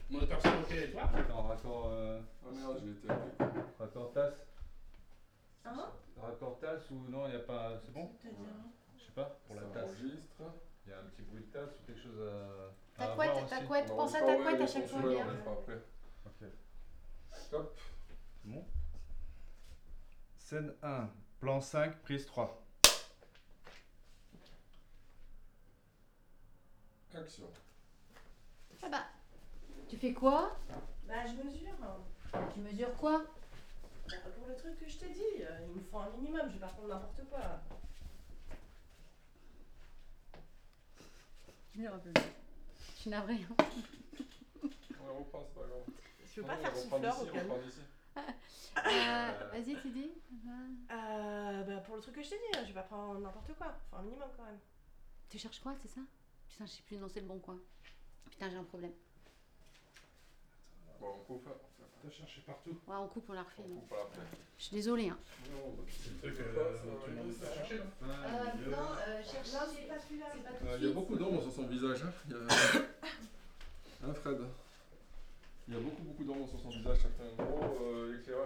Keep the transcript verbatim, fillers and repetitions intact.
Moteur c'est ok et toi? Attends, raccord. Euh... Ah merde, j'ai été. Raccord tasse. Hein? Raccord tasse ou non, il n'y a pas. C'est bon? C'est-à-dire, hein? Je sais pas, pour la Ça tasse. enregistre. Il y a un petit bruit de tasse ou quelque chose à. Ta à couette, avoir ta aussi. couette, On pense à enregistre ta pas, couette ouais, à chaque les fois. sons, ouais, Léa. on les fera après. Ok. Top. C'est bon? Scène un, plan cinq, prise trois. Action. Ah bah, tu fais quoi? Bah je mesure. Tu mesures quoi? Bah, pour le truc que je t'ai dit, euh, il me faut un minimum, je vais pas prendre n'importe quoi. Merde. Je suis navrée. On les reprend, c'est pas grave. Je veux pas Non, faire on reprend souffleur d'ici, au on calme. reprend d'ici. Euh, Vas-y, tu dis. Euh, bah pour le truc que je t'ai dit, je vais pas prendre n'importe quoi. Faut un minimum quand même. Tu cherches quoi, c'est ça? Putain, je sais plus, non, c'est le bon coin. Putain, j'ai un problème. Bon, on coupe. T'as cherché partout. Ouais, on coupe, on la refait. On Non. coupe après. Je suis désolée. Hein. Non, bah, C'est le truc ça que va, ça va, tout le ouais, monde ça t'a va. cherché là. Euh, non, euh, cherche. Non, c'est pas celui-là. C'est pas tout Euh, de Il y a suite. beaucoup d'ombre sur son visage. Hein, il y a... hein Fred? Il y a beaucoup beaucoup d'ombre sur son visage. Certains gros euh, éclairage.